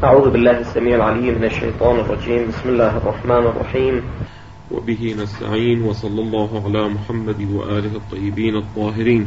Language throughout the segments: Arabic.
أعوذ بالله السميع العليم من الشيطان الرجيم. بسم الله الرحمن الرحيم، وبه نستعين، وصلى الله على محمد وآله الطيبين الطاهرين.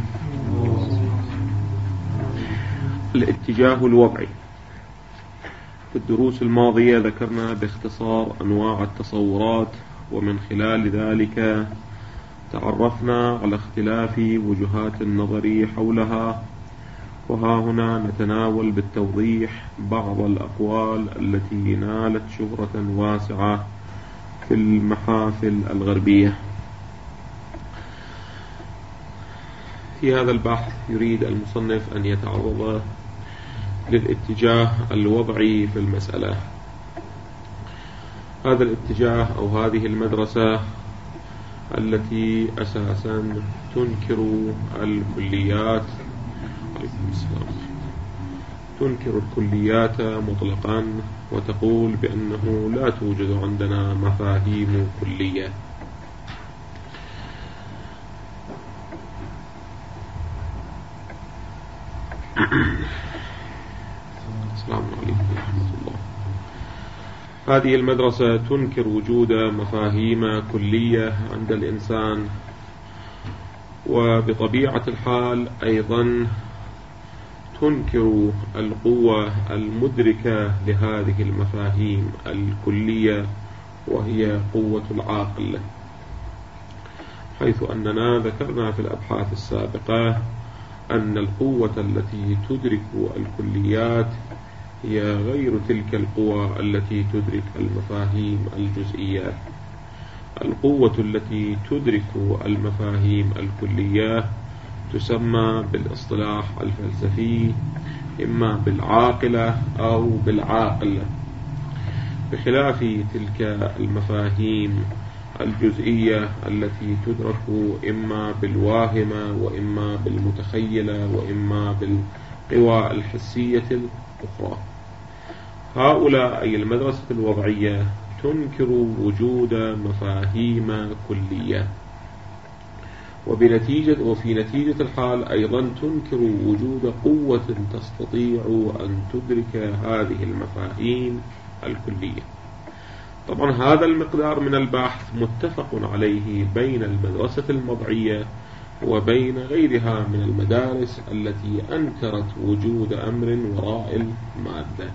الاتجاه الوضعي. في الدروس الماضية ذكرنا باختصار أنواع التصورات، ومن خلال ذلك تعرفنا على اختلاف وجهات النظر حولها، وها هنا نتناول بالتوضيح بعض الأقوال التي نالت شهرة واسعة في المحافل الغربية. في هذا البحث يريد المصنف أن يتعرض للاتجاه الوضعي في المسألة. هذا الاتجاه أو هذه المدرسة التي أساسا تنكر الكليات مطلقا، وتقول بأنه لا توجد عندنا مفاهيم كلية. السلام عليكم ورحمة الله. هذه المدرسة تنكر وجود مفاهيم كلية عند الإنسان، وبطبيعة الحال أيضا تنكر القوة المدركة لهذه المفاهيم الكلية، وهي قوة العقل، حيث أننا ذكرنا في الأبحاث السابقة أن القوة التي تدرك الكليات هي غير تلك القوى التي تدرك المفاهيم الجزئية. القوة التي تدرك المفاهيم الكلية تسمى بالاصطلاح الفلسفي إما بالعاقلة أو بالعاقل، بخلاف تلك المفاهيم الجزئية التي تدرك إما بالواهمة وإما بالمتخيلة وإما بالقوى الحسية الأخرى. هؤلاء أي المدرسة الوضعية تنكر وجود مفاهيم كلية، وفي نتيجة الحال أيضا تنكر وجود قوة تستطيع أن تدرك هذه المفاهيم الكلية. طبعا هذا المقدار من البحث متفق عليه بين المدرسة الوضعية وبين غيرها من المدارس التي أنكرت وجود أمر وراء المادة.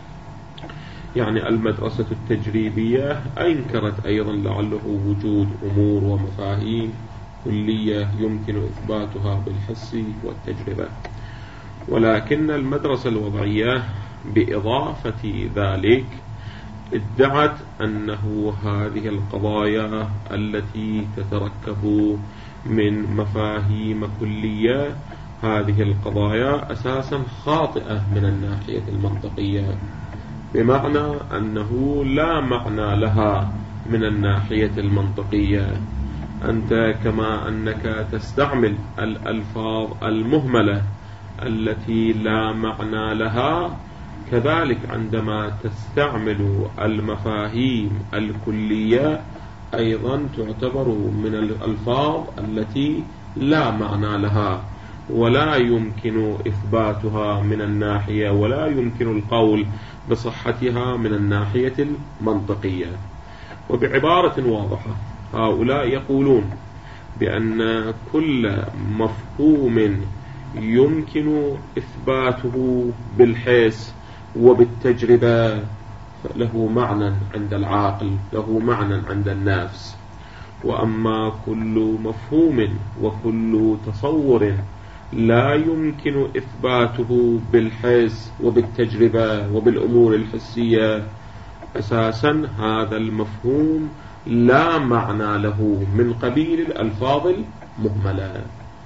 يعني المدرسة التجريبية أنكرت أيضا لعله وجود أمور ومفاهيم كلية يمكن إثباتها بالحس والتجربة، ولكن المدرسة الوضعية بإضافة ذلك ادعت أنه هذه القضايا التي تتركب من مفاهيم كلية، هذه القضايا أساسا خاطئة من الناحية المنطقية، بمعنى أنه لا معنى لها من الناحية المنطقية. أنت كما أنك تستعمل الألفاظ المهملة التي لا معنى لها، كذلك عندما تستعمل المفاهيم الكلية أيضا تعتبر من الألفاظ التي لا معنى لها، ولا يمكن إثباتها من الناحية، ولا يمكن القول بصحتها من الناحية المنطقية. وبعبارة واضحة، هؤلاء يقولون بأن كل مفهوم يمكن إثباته بالحس وبالتجربة له معنى عند العاقل، له معنى عند النفس. وأما كل مفهوم وكل تصور لا يمكن إثباته بالحس وبالتجربة وبالأمور الحسية، أساسا هذا المفهوم لا معنى له، من قبيل الألفاظ المهملة.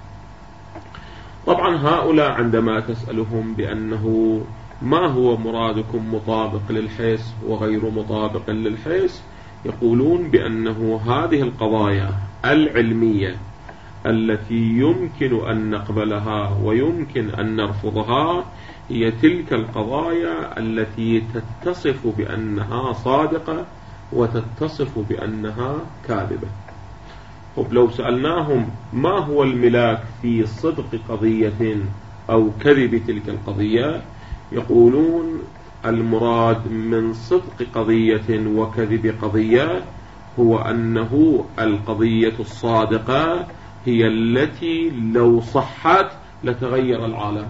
طبعا هؤلاء عندما تسألهم بأنه ما هو مرادكم مطابق للحس وغير مطابق للحس، يقولون بأنه هذه القضايا العلمية التي يمكن أن نقبلها ويمكن أن نرفضها هي تلك القضايا التي تتصف بأنها صادقة وتتصف بأنها كاذبة. لو سألناهم ما هو الملاك في صدق قضية أو كذب تلك القضية، يقولون المراد من صدق قضية وكذب قضية هو أنه القضية الصادقة هي التي لو صحت لتغير العالم،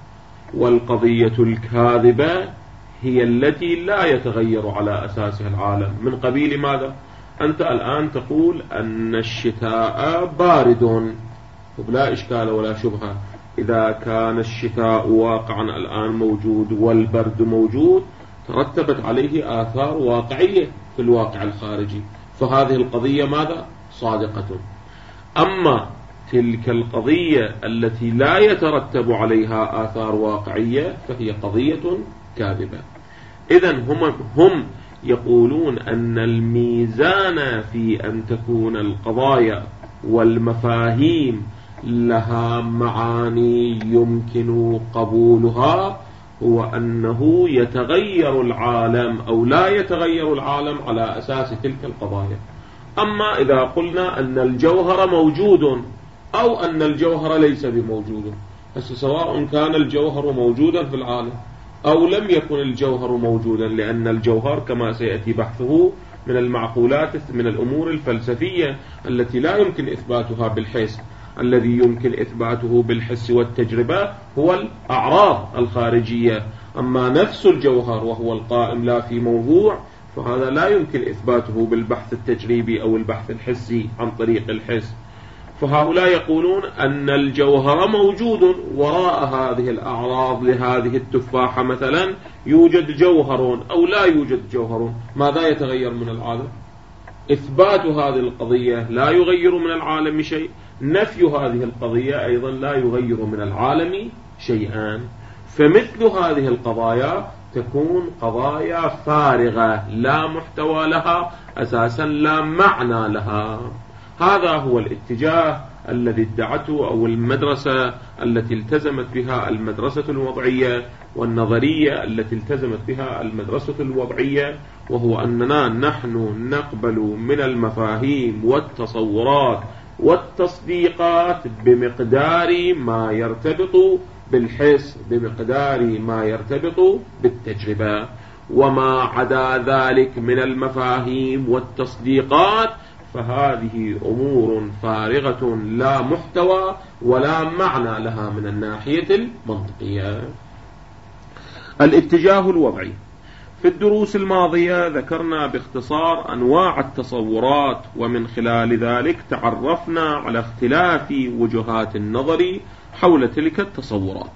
والقضية الكاذبة هي التي لا يتغير على أساسها العالم. من قبيل ماذا؟ أنت الآن تقول أن الشتاء بارد، ولا إشكال ولا شبهة. إذا كان الشتاء واقعا الآن موجود والبرد موجود ترتبت عليه آثار واقعية في الواقع الخارجي، فهذه القضية ماذا؟ صادقة. أما تلك القضية التي لا يترتب عليها آثار واقعية فهي قضية كاذبة. إذن هم يقولون أن الميزان في أن تكون القضايا والمفاهيم لها معاني يمكن قبولها هو أنه يتغير العالم أو لا يتغير العالم على أساس تلك القضايا. أما إذا قلنا أن الجوهر موجود أو أن الجوهر ليس بموجود، سواء كان الجوهر موجودا في العالم أو لم يكن الجوهر موجودا، لأن الجوهر كما سيأتي بحثه من المعقولات، من الأمور الفلسفية التي لا يمكن إثباتها بالحس. الذي يمكن إثباته بالحس والتجربة هو الأعراض الخارجية، أما نفس الجوهر وهو القائم لا في موضوع فهذا لا يمكن إثباته بالبحث التجريبي أو البحث الحسي عن طريق الحس. فهؤلاء يقولون أن الجوهر موجود وراء هذه الأعراض. لهذه التفاحة مثلا يوجد جوهر أو لا يوجد جوهر، ماذا يتغير من العالم؟ إثبات هذه القضية لا يغير من العالم شيء، نفي هذه القضية أيضا لا يغير من العالم شيئا. فمثل هذه القضايا تكون قضايا فارغة لا محتوى لها أساسا، لا معنى لها. هذا هو الاتجاه الذي ادعته أو المدرسة التي التزمت بها المدرسة الوضعية والنظرية التي التزمت بها المدرسة الوضعية، وهو أننا نحن نقبل من المفاهيم والتصورات والتصديقات بمقدار ما يرتبط بالحس، بمقدار ما يرتبط بالتجربة، وما عدا ذلك من المفاهيم والتصديقات فهذه أمور فارغة لا محتوى ولا معنى لها من الناحية المنطقية. الاتجاه الوضعي. في الدروس الماضية ذكرنا باختصار أنواع التصورات، ومن خلال ذلك تعرفنا على اختلاف وجهات النظر حول تلك التصورات.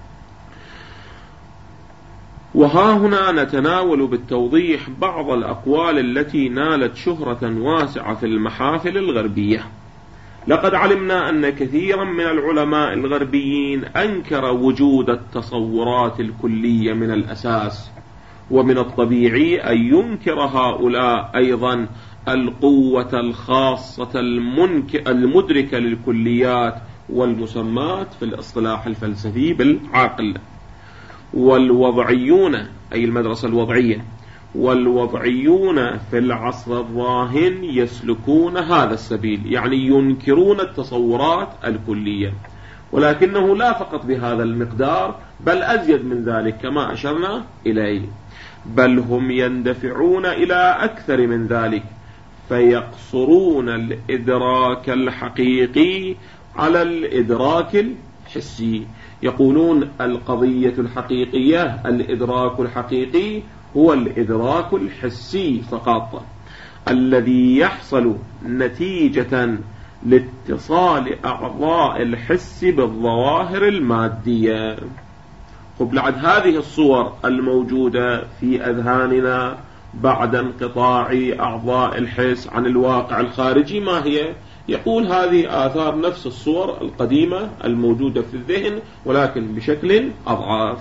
وها هنا نتناول بالتوضيح بعض الأقوال التي نالت شهرة واسعة في المحافل الغربية. لقد علمنا أن كثيرا من العلماء الغربيين أنكر وجود التصورات الكلية من الأساس، ومن الطبيعي أن ينكر هؤلاء أيضا القوة الخاصة المدركة للكليات والمسمات في الاصطلاح الفلسفي بالعقل. والوضعيون أي المدرسة الوضعية والوضعيون في العصر الراهن يسلكون هذا السبيل، يعني ينكرون التصورات الكلية، ولكنه لا فقط بهذا المقدار بل أزيد من ذلك كما أشرنا إليه، بل هم يندفعون إلى أكثر من ذلك، فيقصرون الإدراك الحقيقي على الإدراك الحسي. يقولون القضية الحقيقية، الإدراك الحقيقي هو الإدراك الحسي فقط، الذي يحصل نتيجة لاتصال أعضاء الحس بالظواهر المادية. بعد هذه الصور الموجودة في أذهاننا بعد انقطاع أعضاء الحس عن الواقع الخارجي ما هي؟ يقول هذه آثار نفس الصور القديمة الموجودة في الذهن ولكن بشكل أضعاف،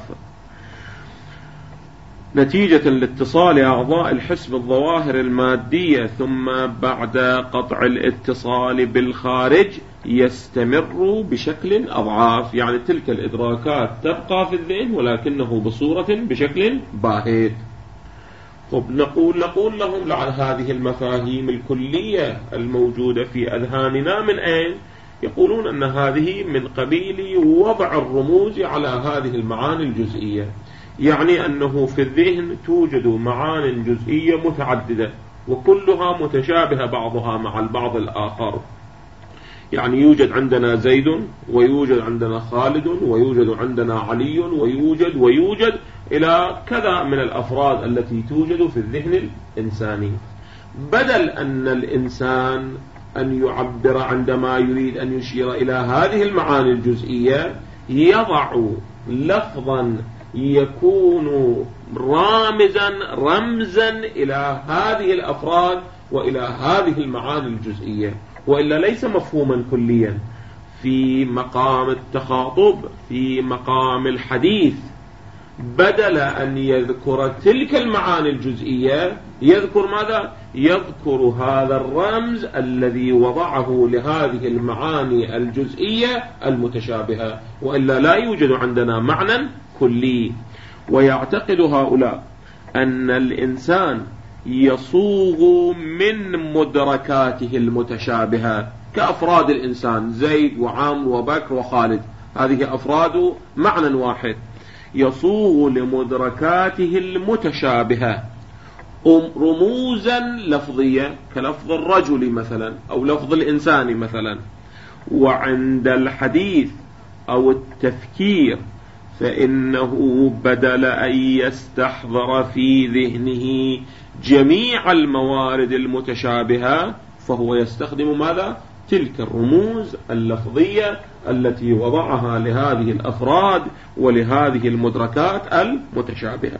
نتيجة لاتصال أعضاء الحس بالظواهر المادية، ثم بعد قطع الاتصال بالخارج يستمر بشكل أضعاف، يعني تلك الإدراكات تبقى في الذهن ولكنه بصورة بشكل باهت. نقول لهم لعن هذه المفاهيم الكلية الموجودة في أذهاننا من أين؟ يقولون أن هذه من قبيل وضع الرموز على هذه المعاني الجزئية، يعني أنه في الذهن توجد معان جزئية متعددة وكلها متشابهة بعضها مع البعض الآخر. يعني يوجد عندنا زيد، ويوجد عندنا خالد، ويوجد عندنا علي، ويوجد إلى كذا من الأفراد التي توجد في الذهن الإنساني. بدل أن الإنسان أن يعبر عندما يريد أن يشير إلى هذه المعاني الجزئية يضع لفظا يكون رمزا إلى هذه الأفراد وإلى هذه المعاني الجزئية، وإلا ليس مفهوما كليا. في مقام التخاطب، في مقام الحديث، بدل أن يذكر تلك المعاني الجزئية يذكر ماذا؟ يذكر هذا الرمز الذي وضعه لهذه المعاني الجزئية المتشابهة، وإلا لا يوجد عندنا معنى كلي. ويعتقد هؤلاء أن الإنسان يصوغ من مدركاته المتشابهة كأفراد الإنسان، زيد وعمرو وبكر وخالد، هذه أفراد معنى واحد، يصوغ لمدركاته المتشابهة رموزا لفظية كلفظ الرجل مثلا أو لفظ الإنسان مثلا. وعند الحديث أو التفكير فإنه بدل أن يستحضر في ذهنه جميع الموارد المتشابهة فهو يستخدم ماذا؟ تلك الرموز اللفظية التي وضعها لهذه الأفراد ولهذه المدركات المتشابهة.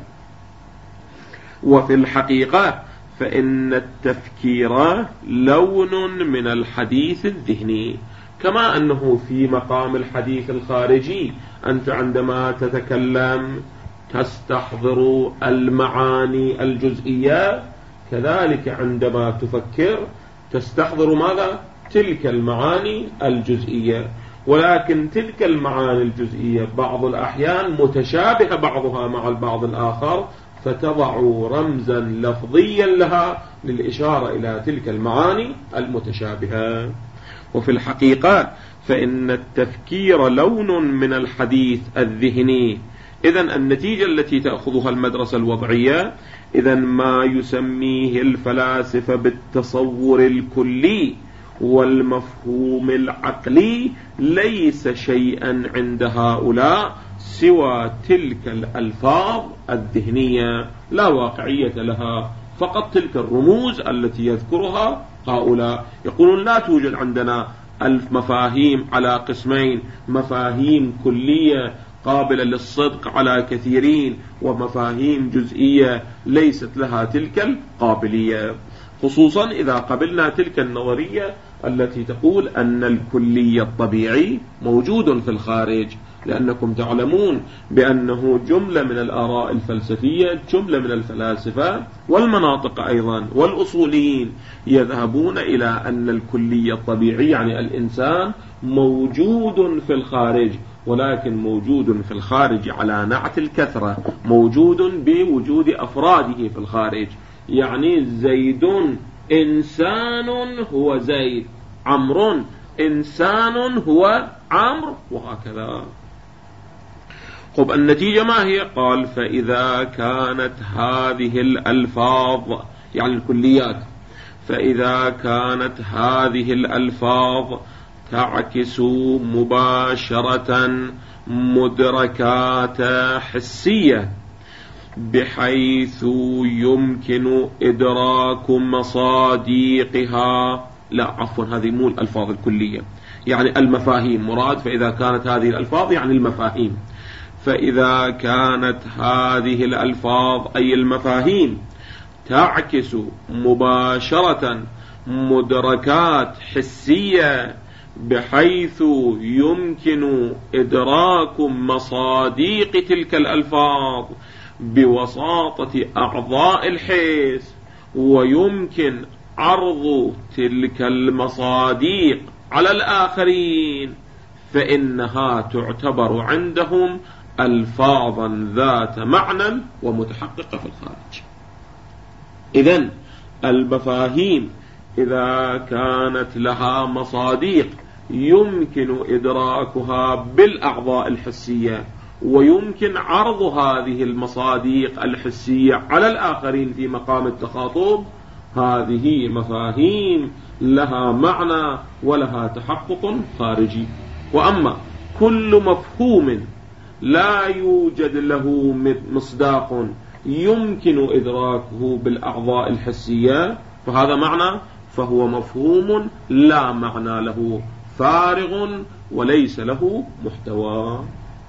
وفي الحقيقة فإن التفكير لون من الحديث الذهني، كما أنه في مقام الحديث الخارجي أنت عندما تتكلم تستحضر المعاني الجزئية، كذلك عندما تفكر تستحضر ماذا؟ تلك المعاني الجزئية. ولكن تلك المعاني الجزئية بعض الأحيان متشابهة بعضها مع البعض الآخر، فتضع رمزا لفظيا لها للإشارة إلى تلك المعاني المتشابهة. وفي الحقيقة فإن التفكير لون من الحديث الذهني. إذن النتيجة التي تأخذها المدرسة الوضعية إذن ما يسميه الفلاسفة بالتصور الكلي والمفهوم العقلي ليس شيئا عند هؤلاء سوى تلك الألفاظ الذهنية لا واقعية لها، فقط تلك الرموز التي يذكرها هؤلاء. يقولون لا توجد عندنا المفاهيم على قسمين، مفاهيم كلية قابلة للصدق على كثيرين، ومفاهيم جزئية ليست لها تلك القابلية، خصوصا إذا قبلنا تلك النظرية التي تقول أن الكلي الطبيعي موجود في الخارج. لأنكم تعلمون بأنه جملة من الآراء الفلسفية، جملة من الفلاسفة والمناطق أيضا والأصوليين يذهبون إلى أن الكلي الطبيعي يعني الإنسان موجود في الخارج، ولكن موجود في الخارج على نعت الكثرة، موجود بوجود أفراده في الخارج. يعني زيد إنسان هو زيد، عمرو إنسان هو عمرو، وهكذا. خب النتيجة ما هي؟ قال فإذا كانت هذه الألفاظ يعني الكليات، فإذا كانت هذه الألفاظ تعكس مباشرة مدركات حسية بحيث يمكن إدراك مصاديقها، لا عفوا هذه مو الألفاظ الكلية، يعني المفاهيم مراد. فإذا كانت هذه الألفاظ يعني المفاهيم، فإذا كانت هذه الألفاظ أي المفاهيم تعكس مباشرة مدركات حسية بحيث يمكن إدراك مصاديق تلك الألفاظ بوساطة أعضاء الحس، ويمكن عرض تلك المصاديق على الآخرين، فإنها تعتبر عندهم ألفاظا ذات معنى ومتحققة في الخارج. إذن المفاهيم إذا كانت لها مصاديق يمكن إدراكها بالأعضاء الحسية، ويمكن عرض هذه المصادق الحسية على الآخرين في مقام التخاطب، هذه مفاهيم لها معنى ولها تحقق خارجي. وأما كل مفهوم لا يوجد له مصداق يمكن إدراكه بالأعضاء الحسية فهذا معنى، فهو مفهوم لا معنى له، فارغ وليس له محتوى.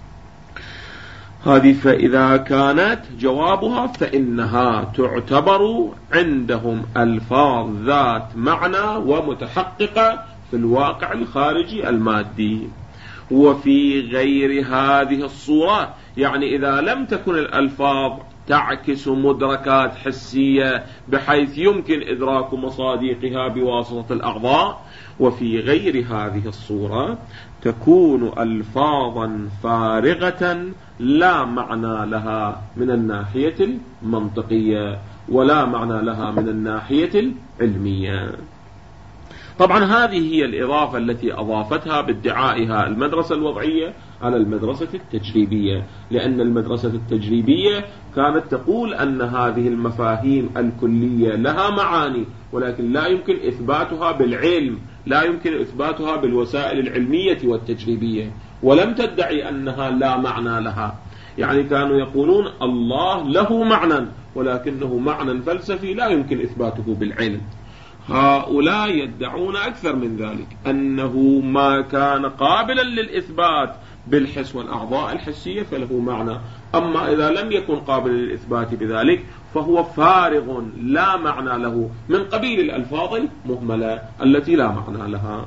هذه فإذا كانت جوابها فإنها تعتبر عندهم ألفاظ ذات معنى ومتحققة في الواقع الخارجي المادي. وفي غير هذه الصورة، يعني إذا لم تكن الألفاظ تعكس مدركات حسية بحيث يمكن إدراك مصادقها بواسطة الأعضاء، وفي غير هذه الصورة تكون ألفاظا فارغة لا معنى لها من الناحية المنطقية ولا معنى لها من الناحية العلمية. طبعا هذه هي الإضافة التي أضافتها بادعائها المدرسة الوضعية على المدرسة التجريبية، لأن المدرسة التجريبية كانت تقول أن هذه المفاهيم الكلية لها معاني، ولكن لا يمكن إثباتها بالعلم، لا يمكن إثباتها بالوسائل العلمية والتجريبية، ولم تدعي أنها لا معنى لها. يعني كانوا يقولون الله له معنى، ولكنه معنى فلسفي لا يمكن إثباته بالعلم. هؤلاء يدعون أكثر من ذلك، أنه ما كان قابلا للإثبات بالحس والأعضاء الحسية فله معنى، أما إذا لم يكن قابلا للإثبات بذلك فهو فارغ لا معنى له، من قبيل الألفاظ المهملة التي لا معنى لها.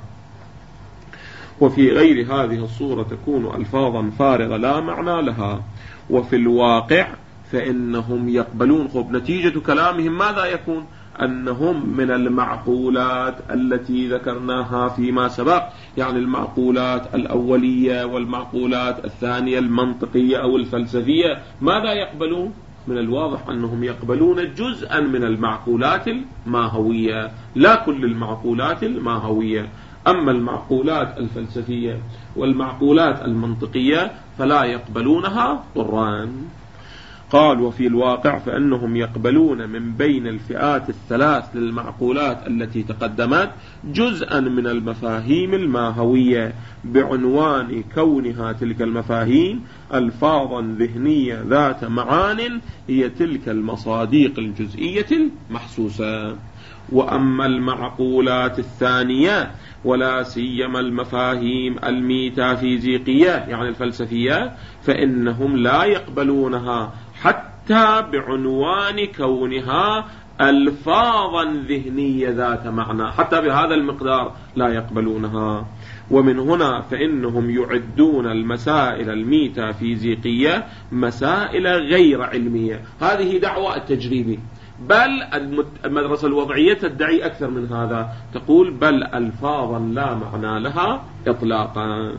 وفي غير هذه الصورة تكون ألفاظا فارغة لا معنى لها. وفي الواقع فإنهم يقبلون، نتيجة كلامهم ماذا يكون؟ أنهم من المعقولات التي ذكرناها فيما سبق، يعني المعقولات الأولية والمعقولات الثانية المنطقية أو الفلسفية، ماذا يقبلون؟ من الواضح أنهم يقبلون جزءا من المعقولات الماهوية، لا كل المعقولات الماهوية. أما المعقولات الفلسفية والمعقولات المنطقية فلا يقبلونها طران. قال وفي الواقع فإنهم يقبلون من بين الفئات الثلاث للمعقولات التي تقدمت جزءا من المفاهيم الماهوية بعنوان كونها تلك المفاهيم ألفاظا ذهنية ذات معان هي تلك المصادق الجزئية المحسوسة. وأما المعقولات الثانية ولا سيما المفاهيم الميتافيزيقية يعني الفلسفية فإنهم لا يقبلونها حتى بعنوان كونها ألفاظا ذهنية ذات معنى، حتى بهذا المقدار لا يقبلونها. ومن هنا فإنهم يعدون المسائل الميتافيزيقية مسائل غير علمية. هذه دعوة التجريبي، بل المدرسة الوضعية تدعي أكثر من هذا، تقول بل ألفاظا لا معنى لها إطلاقا.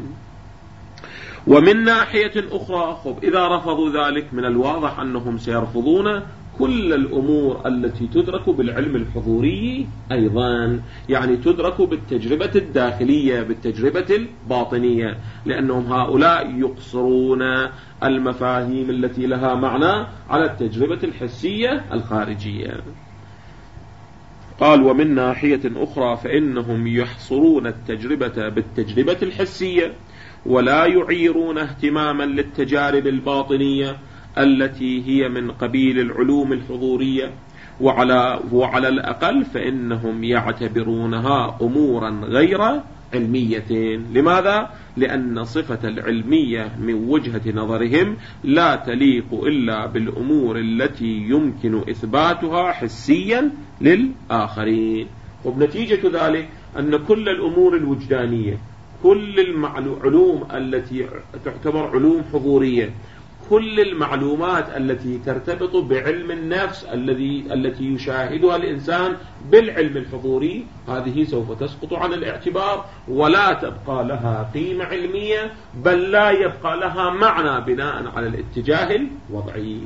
ومن ناحية أخرى إذا رفضوا ذلك من الواضح أنهم سيرفضون كل الأمور التي تدرك بالعلم الحضوري أيضا، يعني تدرك بالتجربة الداخلية بالتجربة الباطنية، لأنهم هؤلاء يقصرون المفاهيم التي لها معنى على التجربة الحسية الخارجية. قال ومن ناحية أخرى فإنهم يحصرون التجربة بالتجربة الحسية ولا يعيرون اهتماما للتجارب الباطنية التي هي من قبيل العلوم الحضورية، وعلى الأقل فإنهم يعتبرونها أمورا غير علمية. لماذا؟ لأن صفة العلمية من وجهة نظرهم لا تليق إلا بالأمور التي يمكن إثباتها حسيا للآخرين. وبنتيجة ذلك أن كل الأمور الوجدانية، كل العلوم التي تعتبر علوم حضورية، كل المعلومات التي ترتبط بعلم النفس التي يشاهدها الإنسان بالعلم الحضوري، هذه سوف تسقط عن الاعتبار ولا تبقى لها قيمة علمية، بل لا يبقى لها معنى بناء على الاتجاه الوضعي.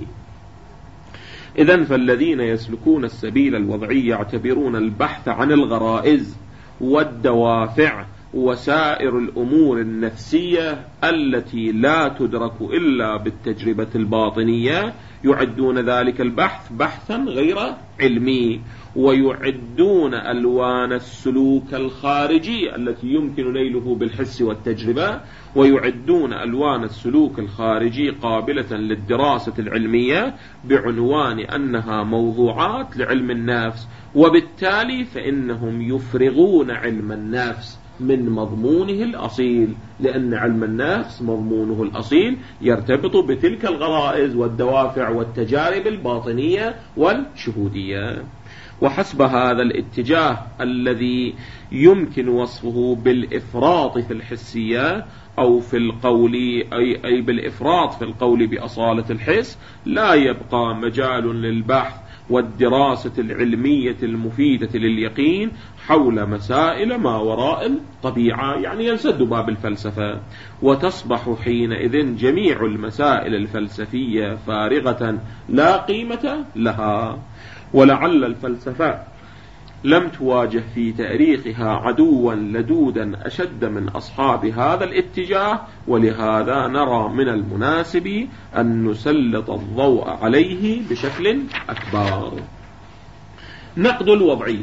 إذن فالذين يسلكون السبيل الوضعي يعتبرون البحث عن الغرائز والدوافع وسائر الأمور النفسية التي لا تدرك إلا بالتجربة الباطنية، يعدون ذلك البحث بحثا غير علمي، ويعدون ألوان السلوك الخارجي التي يمكن نيله بالحس والتجربة، ويعدون ألوان السلوك الخارجي قابلة للدراسة العلمية بعنوان أنها موضوعات لعلم النفس، وبالتالي فإنهم يفرغون علم النفس من مضمونه الأصيل، لأن علم النفس مضمونه الأصيل يرتبط بتلك الغرائز والدوافع والتجارب الباطنية والشهودية. وحسب هذا الاتجاه الذي يمكن وصفه بالإفراط في الحسية أو في القول أي بالإفراط في القول بأصالة الحس، لا يبقى مجال للبحث والدراسة العلمية المفيدة لليقين حول مسائل ما وراء الطبيعة، يعني ينسد باب الفلسفة، وتصبح حينئذ جميع المسائل الفلسفية فارغة لا قيمة لها. ولعل الفلسفة لم تواجه في تاريخها عدوا لدودا أشد من أصحاب هذا الاتجاه، ولهذا نرى من المناسب أن نسلط الضوء عليه بشكل أكبر. نقد الوضعية.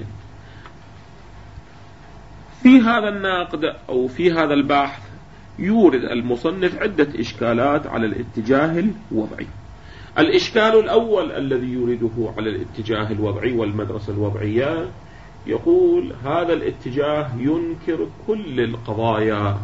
في هذا النقد أو في هذا البحث يورد المصنف عدة إشكالات على الاتجاه الوضعي. الإشكال الأول الذي يورده على الاتجاه الوضعي والمدرسة الوضعية، يقول هذا الاتجاه ينكر كل القضايا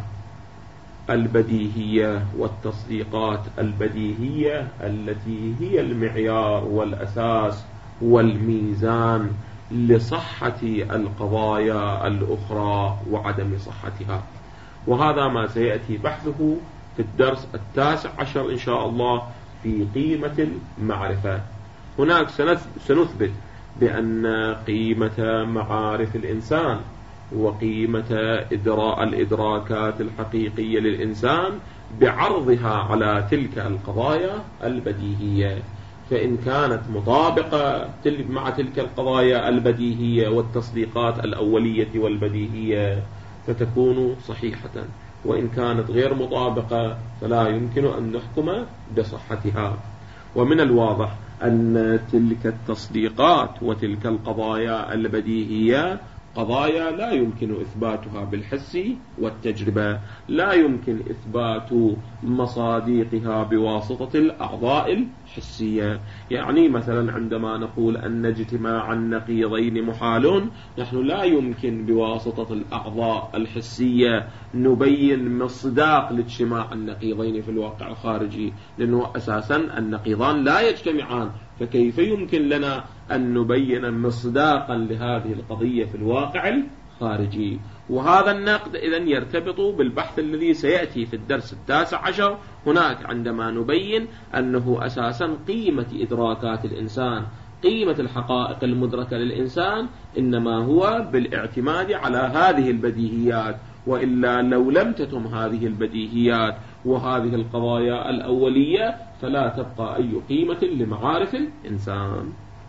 البديهية والتصديقات البديهية التي هي المعيار والأساس والميزان لصحة القضايا الأخرى وعدم صحتها، وهذا ما سيأتي بحثه في الدرس 19 إن شاء الله في قيمة المعرفة. هناك سنثبت بأن قيمة معارف الإنسان وقيمة الإدراكات الحقيقية للإنسان بعرضها على تلك القضايا البديهية، فإن كانت مطابقة مع تلك القضايا البديهية والتصديقات الأولية والبديهية فتكون صحيحة، وإن كانت غير مطابقة فلا يمكن أن نحكم بصحتها. ومن الواضح أن تلك التصديقات وتلك القضايا البديهية قضايا لا يمكن إثباتها بالحس والتجربة، لا يمكن إثبات مصاديقها بواسطة الأعضاء الحسية. يعني مثلا عندما نقول أن اجتماع النقيضين محال، نحن لا يمكن بواسطة الأعضاء الحسية نبين مصداق لاجتماع النقيضين في الواقع الخارجي، لأنه أساسا النقيضان لا يجتمعان، فكيف يمكن لنا أن نبين مصداقا لهذه القضية في الواقع الخارجي؟ وهذا النقد إذن يرتبط بالبحث الذي سيأتي في الدرس 19 هناك، عندما نبين أنه أساسا قيمة إدراكات الإنسان، قيمة الحقائق المدركة للإنسان إنما هو بالاعتماد على هذه البديهيات، وإلا لو لم تتم هذه البديهيات وهذه القضايا الأولية فلا تبقى أي قيمة لمعارف الإنسان.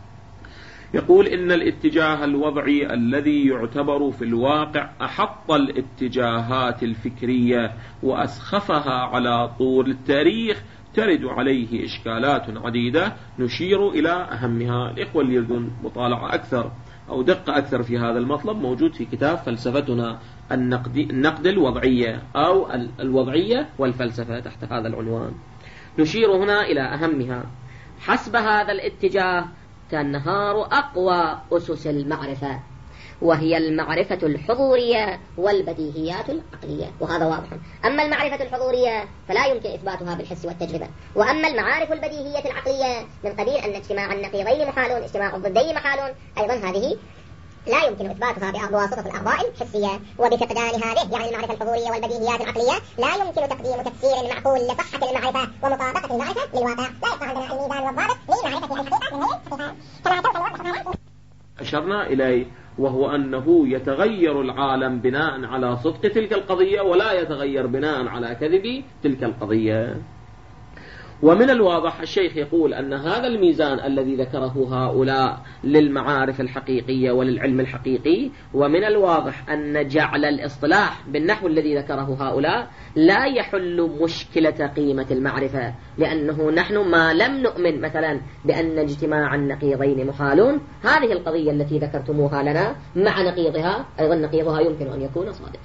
يقول إن الاتجاه الوضعي الذي يعتبر في الواقع أحط الاتجاهات الفكرية وأسخفها على طول التاريخ ترد عليه إشكالات عديدة نشير إلى أهمها. الإخوة اللي يريدون مطالعة أكثر أو دقة أكثر في هذا المطلب موجود في كتاب فلسفتنا النقد الوضعية أو الوضعية والفلسفة تحت هذا العنوان. نشير هنا إلى أهمها. حسب هذا الاتجاه تنهار أقوى أسس المعرفة، وهي المعرفة الحضورية والبديهيات العقلية، وهذا واضح. أما المعرفة الحضورية فلا يمكن إثباتها بالحس والتجربة، وأما المعارف البديهية العقلية من قبيل أن اجتماع النقيضين محال، اجتماع الضدين محال، أيضا هذه لا يمكن إثباتها بواسطة الأعضاء الحسية. وبفقدان هذه يعني المعرفة الحضورية والبديهيات العقلية لا يمكن تقديم تفسير معقول لصحة المعرفة ومطابقة المعرفة للواقع. لا يبقى عندنا الميزان والضابط لمعرفة الحقيقة كما توصل. أشرنا إليه، وهو أنه يتغير العالم بناء على صدق تلك القضية ولا يتغير بناء على كذب تلك القضية. ومن الواضح الشيخ يقول أن هذا الميزان الذي ذكره هؤلاء للمعارف الحقيقية وللعلم الحقيقي، ومن الواضح أن جعل الاصطلاح بالنحو الذي ذكره هؤلاء لا يحل مشكلة قيمة المعرفة، لأنه نحن ما لم نؤمن مثلا بأن اجتماع النقيضين محال، هذه القضية التي ذكرتموها لنا مع نقيضها أيضا نقيضها يمكن أن يكون صادقا.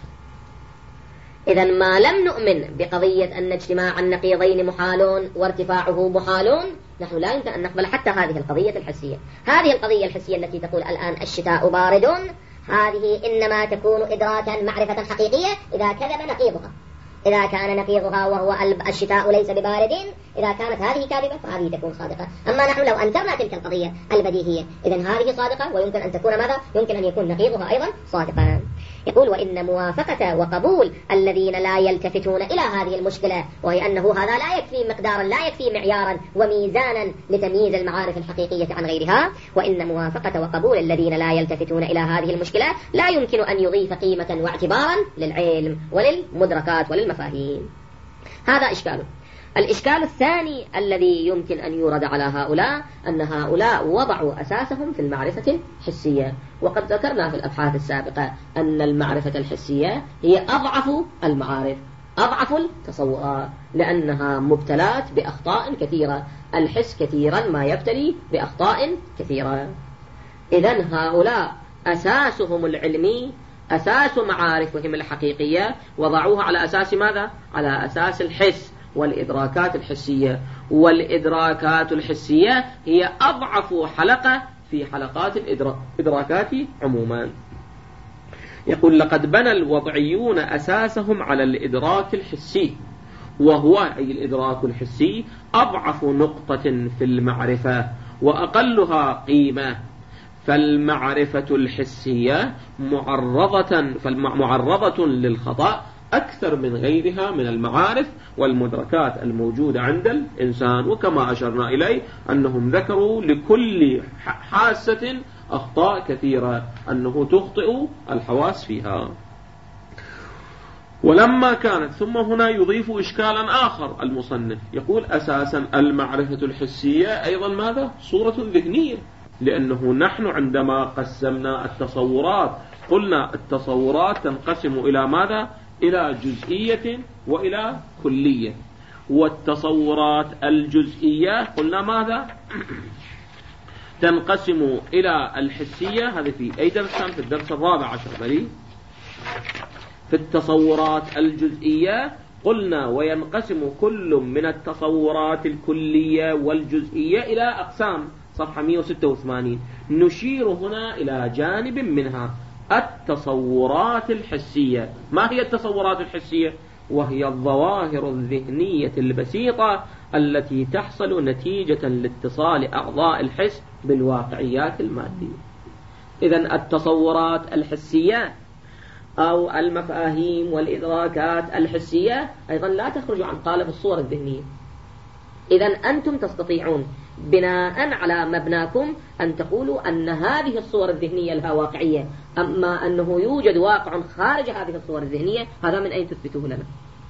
إذا ما لم نؤمن بقضية أن اجتماع النقيضين محال وارتفاعه محال، نحن لا يمكن أن نقبل حتى هذه القضية الحسية. هذه القضية الحسية التي تقول الآن الشتاء بارد، هذه إنما تكون إدراكا معرفة حقيقية إذا كذب نقيضها. إذا كان نقيضها وهو الشتاء ليس ببارد، إذا كانت هذه كاذبة فهذه تكون صادقة. أما نحن لو أنكرنا تلك القضية البديهية، إذن هذه صادقة، ويمكن أن تكون ماذا؟ يمكن أن يكون نقيضها أيضا صادقا. يقول وإن موافقة وقبول الذين لا يلتفتون إلى هذه المشكلة، وهي أنه هذا لا يكفي مقدارا، لا يكفي معيارا وميزانا لتمييز المعارف الحقيقية عن غيرها، وإن موافقة وقبول الذين لا يلتفتون إلى هذه المشكلة لا يمكن أن يضيف قيمة واعتبارا للعلم وللمدركات وللمفاهيم. هذا إشكاله. الإشكال الثاني الذي يمكن أن يورد على هؤلاء أن هؤلاء وضعوا أساسهم في المعرفة الحسية، وقد ذكرنا في الأبحاث السابقة أن المعرفة الحسية هي أضعف المعارف، أضعف التصورات، لأنها مبتلات بأخطاء كثيرة، الحس كثيرا ما يبتلي بأخطاء كثيرة. إذن هؤلاء أساسهم العلمي، أساس معارفهم الحقيقية وضعوها على أساس ماذا؟ على أساس الحس والإدراكات الحسية، والإدراكات الحسية هي أضعف حلقة في حلقات الإدراكات عموما. يقول لقد بنى الوضعيون أساسهم على الإدراك الحسي، وهو أي الإدراك الحسي أضعف نقطة في المعرفة وأقلها قيمة، فالمعرفة الحسية معرضة للخطأ أكثر من غيرها من المعارف والمدركات الموجودة عند الإنسان. وكما أشرنا إليه أنهم ذكروا لكل حاسة أخطاء كثيرة، أنه تخطئ الحواس فيها. ولما كانت، ثم هنا يضيف إشكالا آخر المصنف، يقول أساسا المعرفة الحسية أيضا ماذا؟ صورة ذهنية، لأنه نحن عندما قسمنا التصورات قلنا التصورات تنقسم إلى ماذا؟ إلى جزئية وإلى كلية. والتصورات الجزئية قلنا ماذا؟ تنقسم إلى الحسية، هذا في أي درس كان؟ في الدرس 14 بلي. في التصورات الجزئية قلنا وينقسم كل من التصورات الكلية والجزئية إلى أقسام، صفحة 186. نشير هنا إلى جانب منها، التصورات الحسية. ما هي التصورات الحسية؟ وهي الظواهر الذهنية البسيطة التي تحصل نتيجة لاتصال أعضاء الحس بالواقعيات المادية. إذن التصورات الحسية أو المفاهيم والإدراكات الحسية أيضا لا تخرج عن قالب الصور الذهنية. إذن أنتم تستطيعون بناء على مبناكم أن تقولوا أن هذه الصور الذهنية لها واقعية، أما أنه يوجد واقع خارج هذه الصور الذهنية، هذا من أين تثبتوه لنا؟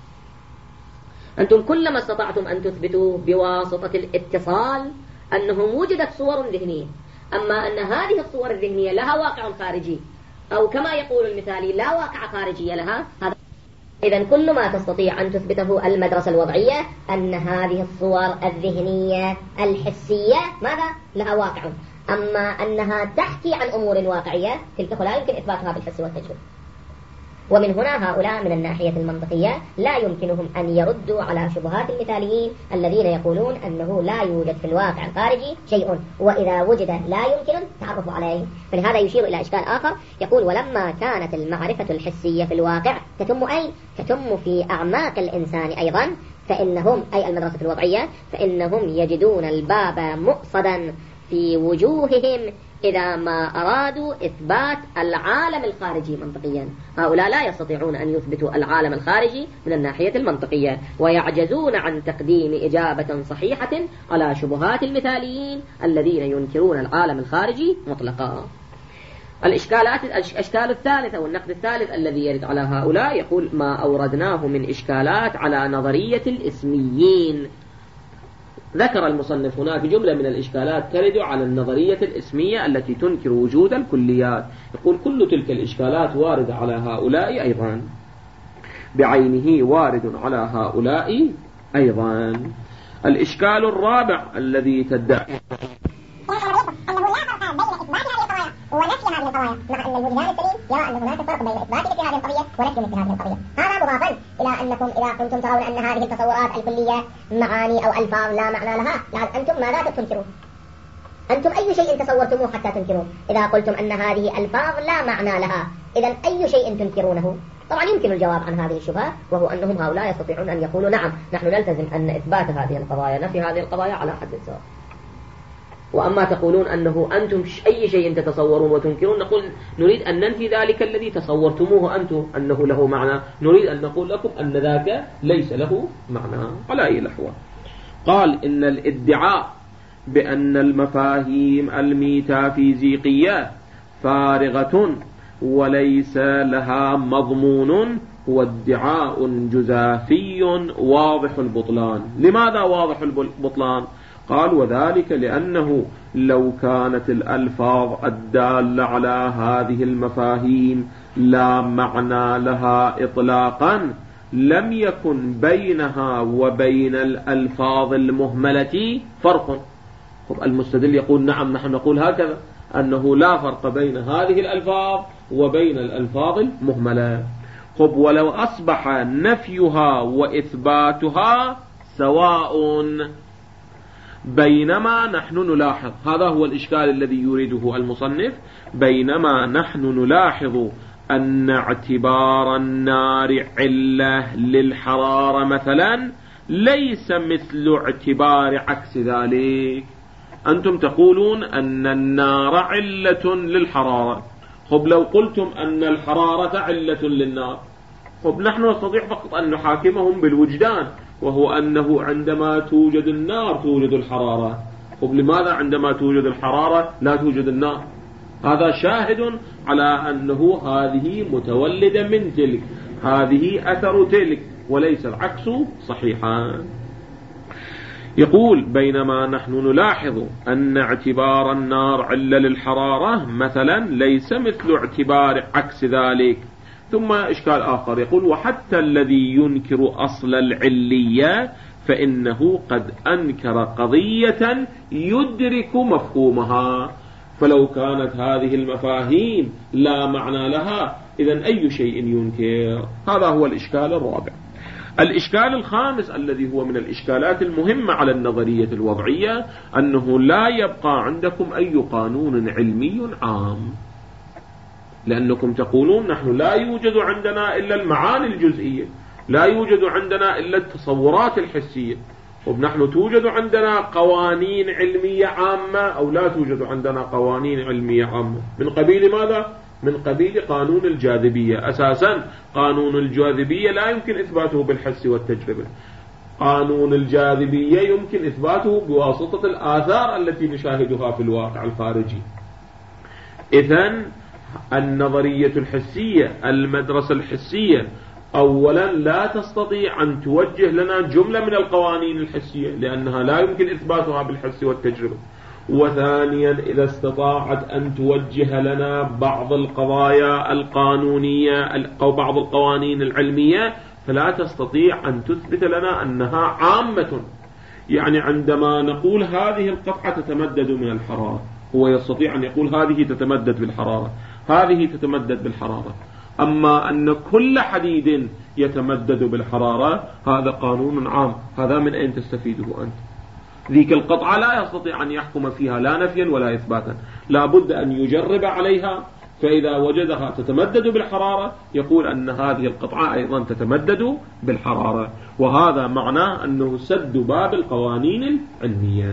أنتم كلما استطعتم أن تثبتوا بواسطة الاتصال أنه وجدت صور ذهنية، أما أن هذه الصور الذهنية لها واقع خارجي، أو كما يقول المثالي لا واقع خارجي لها، هذا إذن كل ما تستطيع أن تثبته المدرسة الوضعية أن هذه الصور الذهنية الحسية ماذا؟ لها واقع، أما أنها تحكي عن أمور واقعية تلك فلا يمكن إثباتها بالحس والتجربة. ومن هنا هؤلاء من الناحية المنطقية لا يمكنهم أن يردوا على شبهات المثاليين الذين يقولون أنه لا يوجد في الواقع الخارجي شيء، وإذا وجد لا يمكن التعرف عليه. فلهذا يشير إلى إشكال آخر، يقول ولما كانت المعرفة الحسية في الواقع تتم أين؟ تتم في أعماق الإنسان أيضا، فإنهم أي المدرسة الوضعية فإنهم يجدون الباب مؤصدا في وجوههم إذا ما أرادوا إثبات العالم الخارجي منطقيا. هؤلاء لا يستطيعون أن يثبتوا العالم الخارجي من الناحية المنطقية، ويعجزون عن تقديم إجابة صحيحة على شبهات المثاليين الذين ينكرون العالم الخارجي مطلقا. الإشكال الثالث أو النقد الثالث الذي يرد على هؤلاء، يقول ما أوردناه من إشكالات على نظرية الإسميين. ذكر المصنف هناك جملة من الإشكالات ترد على النظرية الإسمية التي تنكر وجود الكليات. يقول كل تلك الإشكالات واردة على هؤلاء أيضا، بعينه وارد على هؤلاء أيضا. الإشكال الرابع الذي تدعي ونفي هذه القضايا، مع أن الوجدان السليم يرى أن هناك فرق بين إثبات مثل هذه القضية ونفي مثل هذه القضية. هذا مضافا إلى أنكم إذا كنتم ترون أن هذه التصورات الكلية معاني أو ألفاظ لا معنى لها، يعني أنتم ماذا تنكرون؟ أنتم أي شيء تصورتموه حتى تنكرون؟ إذا قلتم أن هذه ألفاظ لا معنى لها، إذا أي شيء تنكرونه؟ طبعا يمكن الجواب عن هذه الشبهة، وهو أنهم هؤلاء يستطيعون أن يقولوا نعم نحن نلتزم أن إثبات هذه القضايا نفي هذه القضايا على حد سواء. وأما تقولون أنه أنتم أي شيء تتصورون وتنكرون، نقول نريد أن ننفي ذلك الذي تصورتموه أنتم أنه له معنى، نريد أن نقول لكم أن ذاك ليس له معنى على أي الأحوال. قال إن الادعاء بأن المفاهيم الميتافيزيقية فارغة وليس لها مضمون هو ادعاء جزافي واضح البطلان. لماذا واضح البطلان؟ قال وذلك لأنه لو كانت الألفاظ الدالة على هذه المفاهيم لا معنى لها إطلاقا لم يكن بينها وبين الألفاظ المهملة فرق. المستدل يقول نعم نحن نقول هكذا، أنه لا فرق بين هذه الألفاظ وبين الألفاظ المهملة. ولو أصبح نفيها وإثباتها سواء، بينما نحن نلاحظ، هذا هو الإشكال الذي يريده المصنف، بينما نحن نلاحظ أن اعتبار النار علة للحرارة مثلا ليس مثل اعتبار عكس ذلك. أنتم تقولون أن النار علة للحرارة، لو قلتم أن الحرارة علة للنار، نحن نستطيع فقط أن نحاكمهم بالوجدان، وهو أنه عندما توجد النار توجد الحرارة. لماذا عندما توجد الحرارة لا توجد النار؟ هذا شاهد على أنه هذه متولدة من تلك، هذه أثر تلك، وليس العكس صحيحا. يقول بينما نحن نلاحظ أن اعتبار النار علة للحرارة مثلا ليس مثل اعتبار عكس ذلك. ثم إشكال آخر يقول وحتى الذي ينكر أصل العلية فإنه قد أنكر قضية يدرك مفهومها، فلو كانت هذه المفاهيم لا معنى لها إذن أي شيء ينكر. هذا هو الإشكال الرابع. الإشكال الخامس الذي هو من الإشكالات المهمة على النظرية الوضعية أنه لا يبقى عندكم أي قانون علمي عام، لأنكم تقولون نحن لا يوجد عندنا إلا المعاني الجزئية، لا يوجد عندنا إلا التصورات الحسية، ونحن توجد عندنا قوانين علمية عامة أو لا توجد عندنا قوانين علمية عامة. من قبيل ماذا؟ من قبيل قانون الجاذبية. أساسا قانون الجاذبية لا يمكن إثباته بالحس والتجربة، قانون الجاذبية يمكن إثباته بواسطة الآثار التي نشاهدها في الواقع الخارجي. إذن النظرية الحسية، المدرسة الحسية، أولا لا تستطيع أن توجه لنا جملة من القوانين الحسية لأنها لا يمكن إثباتها بالحس والتجربة. وثانيا إذا استطاعت أن توجه لنا بعض القضايا القانونية أو بعض القوانين العلمية فلا تستطيع أن تثبت لنا أنها عامة. يعني عندما نقول هذه القطعة تتمدد من الحرارة، هو يستطيع أن يقول هذه تتمدد بالحرارة، هذه تتمدد بالحرارة. أما أن كل حديد يتمدد بالحرارة هذا قانون عام، هذا من أين تستفيده أنت؟ ذيك القطعة لا يستطيع أن يحكم فيها لا نفيا ولا إثباتا، لا بد أن يجرب عليها، فإذا وجدها تتمدد بالحرارة يقول أن هذه القطعة أيضا تتمدد بالحرارة، وهذا معناه أنه سد باب القوانين العلمية.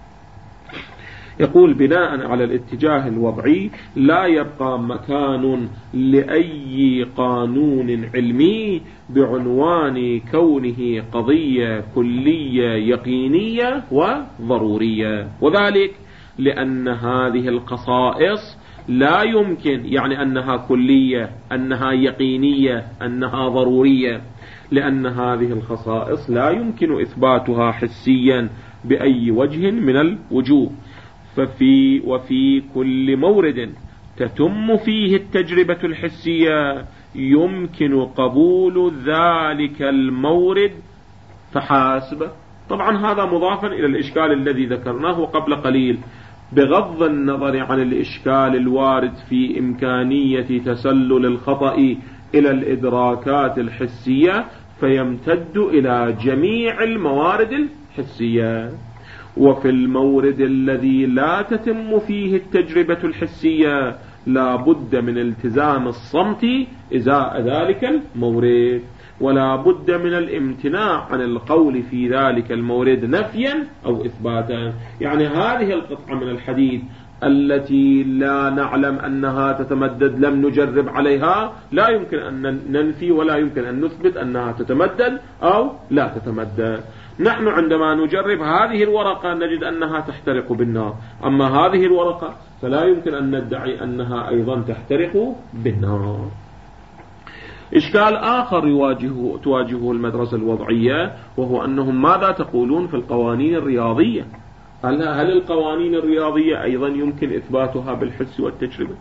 يقول بناء على الاتجاه الوضعي لا يبقى مكان لأي قانون علمي بعنوان كونه قضية كلية يقينية وضرورية، وذلك لأن هذه الخصائص لا يمكن، يعني أنها كلية، أنها يقينية، أنها ضرورية، لأن هذه الخصائص لا يمكن إثباتها حسيا بأي وجه من الوجوه. وفي كل مورد تتم فيه التجربة الحسية يمكن قبول ذلك المورد فحاسب. طبعا هذا مضافا إلى الإشكال الذي ذكرناه قبل قليل، بغض النظر عن الإشكال الوارد في إمكانية تسلل الخطأ إلى الإدراكات الحسية، فيمتد إلى جميع الموارد الحسية. وفي المورد الذي لا تتم فيه التجربة الحسية لا بد من التزام الصمت إزاء ذلك المورد، ولا بد من الامتناع عن القول في ذلك المورد نفيا أو إثباتا. يعني هذه القطعة من الحديث التي لا نعلم أنها تتمدد، لم نجرب عليها، لا يمكن أن ننفي ولا يمكن أن نثبت أنها تتمدد أو لا تتمدد. نحن عندما نجرب هذه الورقة نجد أنها تحترق بالنار، أما هذه الورقة فلا يمكن أن ندعي أنها أيضا تحترق بالنار. إشكال آخر تواجهه المدرسة الوضعية، وهو أنهم ماذا تقولون في القوانين الرياضية؟ هل القوانين الرياضية أيضا يمكن إثباتها بالحس والتجربة؟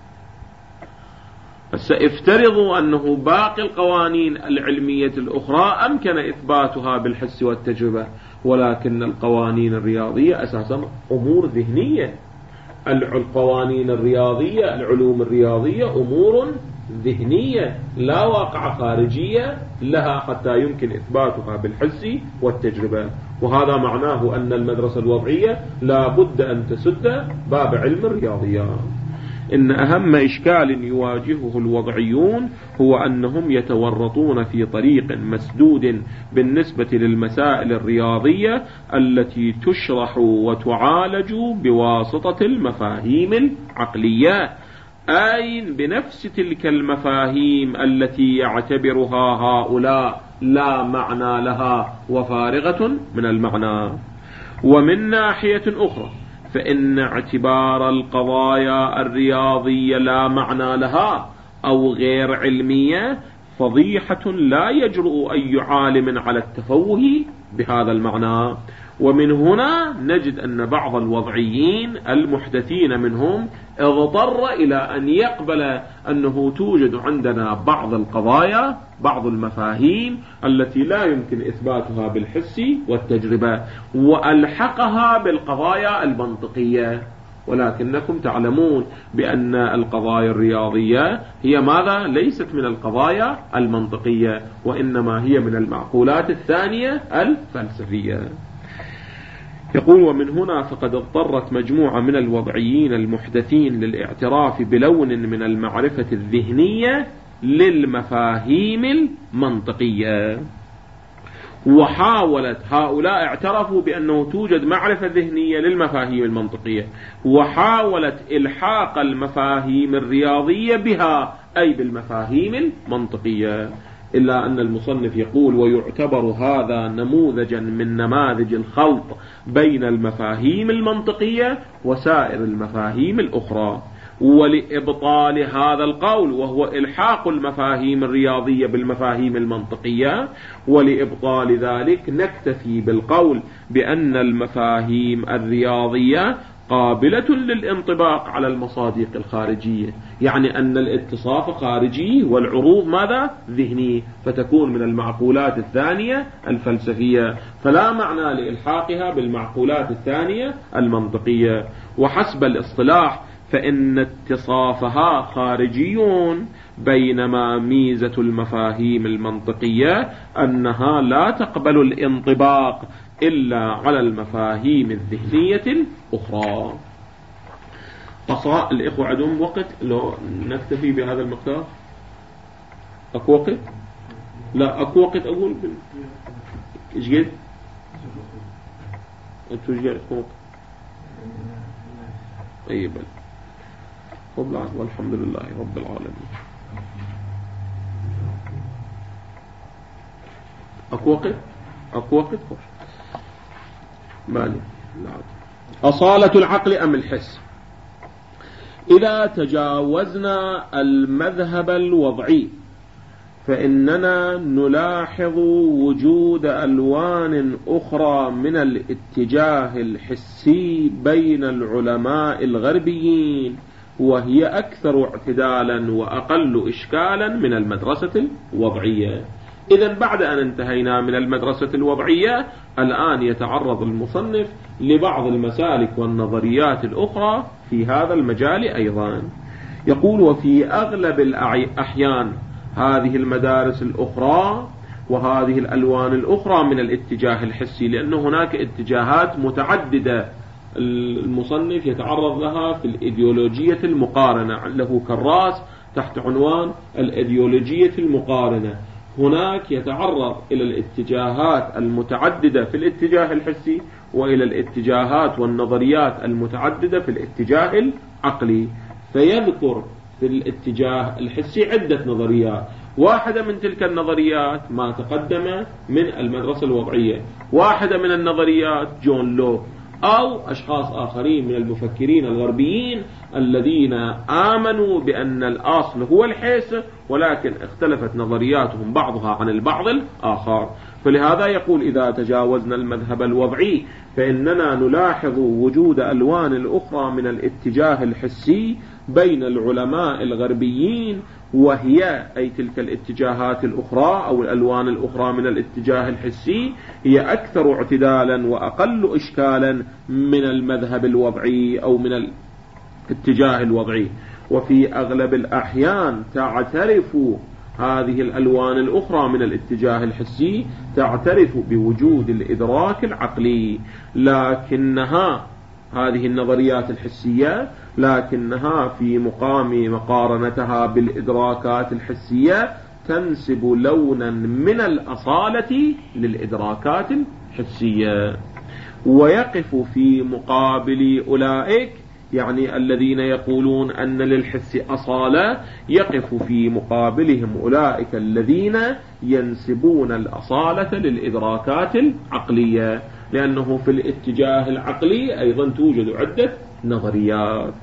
سافترضوا أنه باقي القوانين العلمية الأخرى أمكن إثباتها بالحس والتجربة، ولكن القوانين الرياضية أساسا أمور ذهنية. القوانين الرياضية، العلوم الرياضية أمور ذهنية لا واقع خارجية لها حتى يمكن إثباتها بالحس والتجربة. وهذا معناه أن المدرسة الوضعية لا بد أن تسد باب علم الرياضيات. إن أهم إشكال يواجهه الوضعيون هو أنهم يتورطون في طريق مسدود بالنسبة للمسائل الرياضية التي تشرح وتعالج بواسطة المفاهيم العقلية، أي بنفس تلك المفاهيم التي يعتبرها هؤلاء لا معنى لها وفارغة من المعنى. ومن ناحية أخرى فإن اعتبار القضايا الرياضية لا معنى لها أو غير علمية فضيحة لا يجرؤ أي عالم على التفوه بهذا المعنى. ومن هنا نجد أن بعض الوضعيين المحدثين منهم اضطر إلى أن يقبل أنه توجد عندنا بعض القضايا، بعض المفاهيم التي لا يمكن إثباتها بالحس والتجربة، وألحقها بالقضايا المنطقية. ولكنكم تعلمون بأن القضايا الرياضية هي ماذا؟ ليست من القضايا المنطقية، وإنما هي من المعقولات الثانية الفلسفية. يقول: ومن هنا فقد اضطرت مجموعة من الوضعيين المحدثين للاعتراف بلون من المعرفة الذهنية للمفاهيم المنطقية. وحاولت هؤلاء اعترفوا بأنه توجد معرفة ذهنية للمفاهيم المنطقية، وحاولت إلحاق المفاهيم الرياضية بها، أي بالمفاهيم المنطقية. إلا أن المصنف يقول: ويعتبر هذا نموذجا من نماذج الخلط بين المفاهيم المنطقية وسائر المفاهيم الأخرى. ولإبطال هذا القول، وهو إلحاق المفاهيم الرياضية بالمفاهيم المنطقية، ولإبطال ذلك نكتفي بالقول بأن المفاهيم الرياضية قابلة للانطباق على المصادق الخارجية، يعني أن الاتصاف خارجي والعروض ماذا؟ ذهني، فتكون من المعقولات الثانية الفلسفية، فلا معنى لإلحاقها بالمعقولات الثانية المنطقية. وحسب الاصطلاح فإن اتصافها خارجيون، بينما ميزة المفاهيم المنطقية أنها لا تقبل الانطباق إلا على المفاهيم الذهنية الأخرى. الإخوة عندهم وقت لو نكتفي بهذا المقدار؟ أكو وقت؟ لا أكو وقت أقول إيش قد؟ أنتوا إيش قد أكو وقت؟ طيب والحمد لله رب العالمين. أكو وقت؟ أكو وقت خوش مالي. أصالة العقل أم الحس؟ إذا تجاوزنا المذهب الوضعي فإننا نلاحظ وجود ألوان أخرى من الاتجاه الحسي بين العلماء الغربيين، وهي أكثر اعتدالا وأقل إشكالا من المدرسة الوضعية. إذن بعد أن انتهينا من المدرسة الوضعية، الآن يتعرض المصنف لبعض المسالك والنظريات الأخرى في هذا المجال أيضا. يقول: وفي أغلب الأحيان هذه المدارس الأخرى وهذه الألوان الأخرى من الاتجاه الحسي، لأن هناك اتجاهات متعددة المصنف يتعرض لها في الإيديولوجية المقارنة، له كراس تحت عنوان الإيديولوجية المقارنة. هناك يتعرض إلى الاتجاهات المتعددة في الاتجاه الحسي، وإلى الاتجاهات والنظريات المتعددة في الاتجاه العقلي، فيذكر في الاتجاه الحسي عدة نظريات. واحدة من تلك النظريات ما تقدم من المدرسة الوضعية، واحدة من النظريات جون لوك أو أشخاص آخرين من المفكرين الغربيين الذين آمنوا بأن الأصل هو الحس، ولكن اختلفت نظرياتهم بعضها عن البعض الآخر. فلهذا يقول: إذا تجاوزنا المذهب الوضعي فإننا نلاحظ وجود ألوان الأخرى من الاتجاه الحسي بين العلماء الغربيين، وهي أي تلك الاتجاهات الأخرى أو الألوان الأخرى من الاتجاه الحسي هي أكثر اعتدالا وأقل إشكالا من المذهب الوضعي أو من الاتجاه الوضعي. وفي أغلب الأحيان تعترف هذه الألوان الأخرى من الاتجاه الحسي تعترف بوجود الإدراك العقلي، لكنها هذه النظريات الحسية لكنها في مقام مقارنتها بالإدراكات الحسية تنسب لونا من الأصالة للإدراكات الحسية، ويقف في مقابل أولئك، يعني الذين يقولون أن للحس أصالة، يقف في مقابلهم أولئك الذين ينسبون الأصالة للإدراكات العقلية، لأنه في الاتجاه العقلي أيضا توجد عدة نظريات.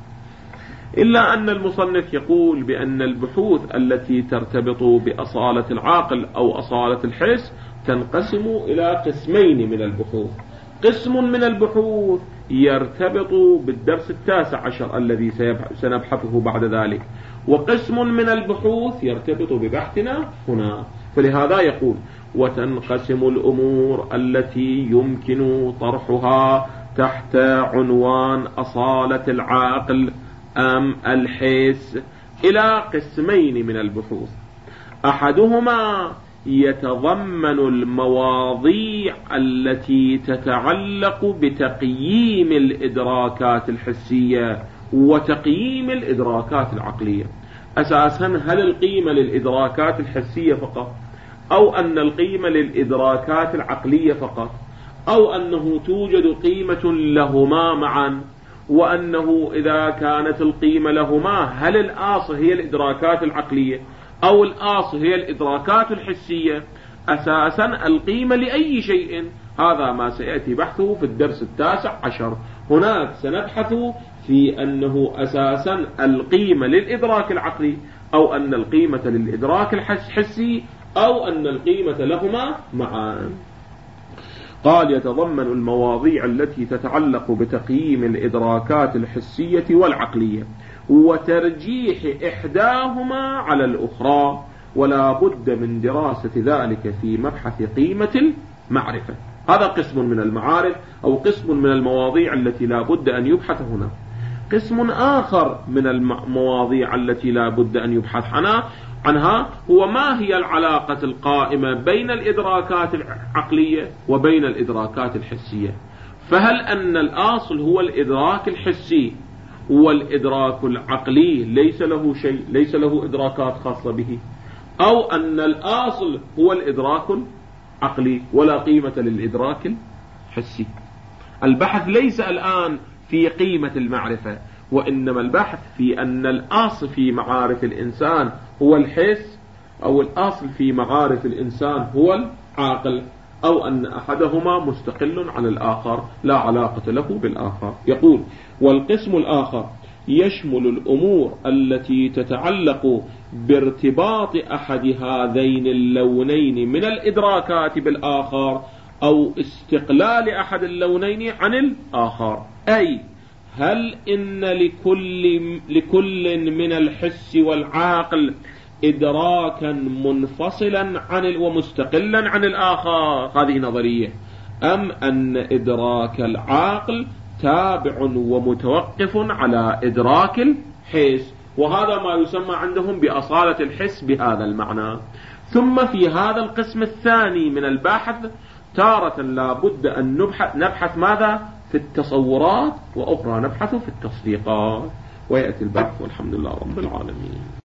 إلا أن المصنف يقول بأن البحوث التي ترتبط بأصالة العقل أو أصالة الحس تنقسم إلى قسمين من البحوث. قسم من البحوث يرتبط بالدرس 19 الذي سنبحثه بعد ذلك، وقسم من البحوث يرتبط ببحثنا هنا. فلهذا يقول: وتنقسم الأمور التي يمكن طرحها تحت عنوان أصالة العقل أم الحس إلى قسمين من البحوث. أحدهما يتضمن المواضيع التي تتعلق بتقييم الإدراكات الحسية وتقييم الإدراكات العقلية. أساسا هل القيمة للإدراكات الحسية فقط، أو أن القيمة للإدراكات العقلية فقط، أو أنه توجد قيمة لهما معا، وأنه إذا كانت القيمة لهما هل الأصل هي الإدراكات العقلية أو الأصل هي الإدراكات الحسية؟ أساسا القيمة لأي شيء، هذا ما سيأتي بحثه في الدرس 19. هناك سنبحث في أنه أساسا القيمة للإدراك العقلي، أو أن القيمة للإدراك الحسي، أو أن القيمة لهما معا. قال: يتضمن المواضيع التي تتعلق بتقييم الإدراكات الحسية والعقلية وترجيح إحداهما على الأخرى، ولا بد من دراسة ذلك في مبحث قيمة المعرفة. هذا قسم من المعارف أو قسم من المواضيع التي لا بد أن يبحث هنا. قسم آخر من المواضيع التي لا بد أن يبحث عنها هو ما هي العلاقة القائمة بين الإدراكات العقلية وبين الإدراكات الحسية. فهل أن الأصل هو الإدراك الحسي والإدراك العقلي ليس له شيء، ليس له إدراكات خاصة به، أو أن الأصل هو الإدراك العقلي ولا قيمة للإدراك الحسي؟ البحث ليس الآن في قيمة المعرفة، وإنما البحث في أن الأصل في معارف الإنسان هو الحس، أو الأصل في معارف الإنسان هو العقل، أو أن أحدهما مستقل عن الآخر لا علاقة له بالآخر. يقول: والقسم الآخر يشمل الأمور التي تتعلق بارتباط أحد هذين اللونين من الإدراكات بالآخر أو استقلال أحد اللونين عن الآخر. أي هل إن لكل من الحس والعقل إدراكا منفصلا ومستقلا عن الآخر، هذه نظرية، أم أن إدراك العقل تابع ومتوقف على إدراك الحس؟ وهذا ما يسمى عندهم بأصالة الحس بهذا المعنى. ثم في هذا القسم الثاني من البحث تارة لا بد أن نبحث ماذا؟ في التصورات، وأخرى نبحث في التصديقات، ويأتي البحث والحمد لله رب العالمين.